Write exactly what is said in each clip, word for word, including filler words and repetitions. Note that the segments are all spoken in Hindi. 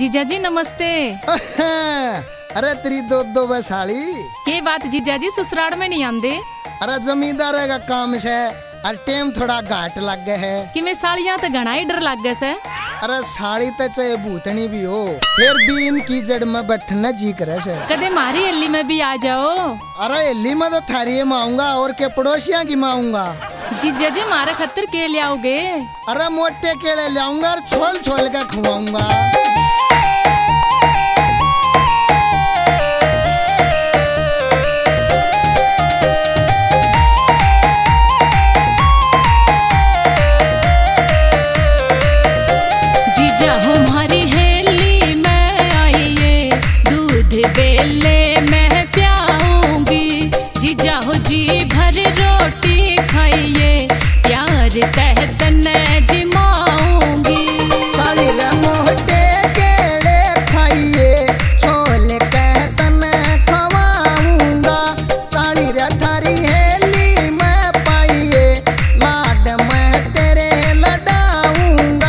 जीजा जी नमस्ते। अरे तेरी दो दो बसाली के बात जीजा जी ससुराल में नहीं आंदे? अरे जमींदार का काम से और टाइम थोड़ा घाट लग गया है कि मैं सालियां तो घना ही डर लग गया से। अरे साली तो चाहे भूतनी भी हो फिर भी इनकी जड़ में बैठना जी करे से। कदे मारी एली में भी आ जाओ। अरे एली में तो थारी माऊंगा और के पड़ोसिया की माऊंगा। जीजा जी मारे खतर के ले आओगे? अरे मोटे केले ले आऊंगा और छोल छोल के खुआऊंगा। जीजा हमारी हेली में आइए दूध बेले मैं प्याऊंगी। जीजा हो जी भर रोटी खाइए प्यार तहत न जिमाऊंगी। साली रे मोटे केले खाइए छोल कहत न खवाऊंगा। साली रे थारी हेली में पाइए लाड में तेरे लडाऊंगा।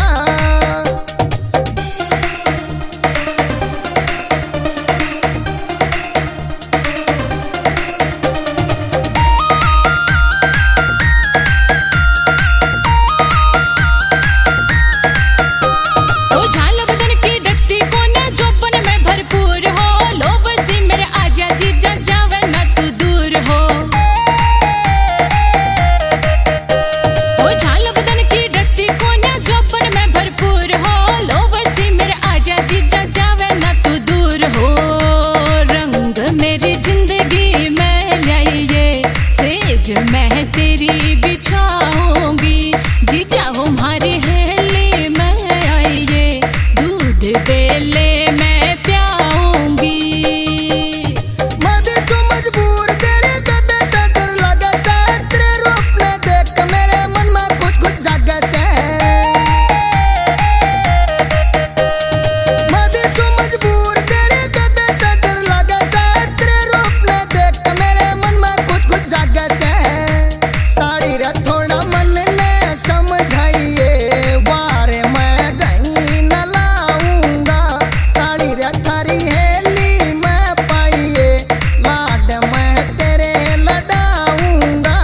मैं तेरी बिछाऊंगी। जीजा हो हमारी हेली में आइए दूध बेले मैं प्याऊंगी। मदे सो मजबूर तेरे दबे पे डर लगा से तेरे रूप ने देख के मेरे मन में कुछ कुछ जागा से। मदे सो मजबूर तेरे दबे पे डर लगा से तेरे रूप ने देख के मेरे मन में कुछ कुछ जागा से। साड़ी रे थोड़ा मन ने समझाइए वारे मैं गई न लाऊंगा। साड़ी रे थारी हेली में पाइए लाड में तेरे लडाऊंगा।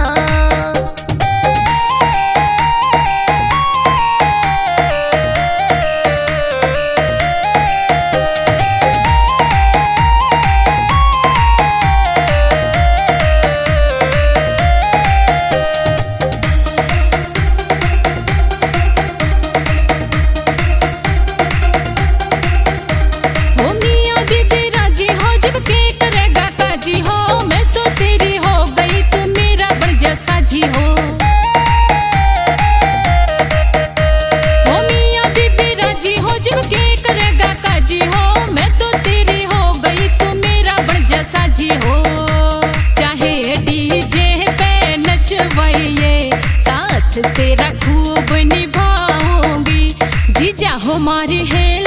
साथ तेरा खूब निभाऊंगी। जीजा हमारी है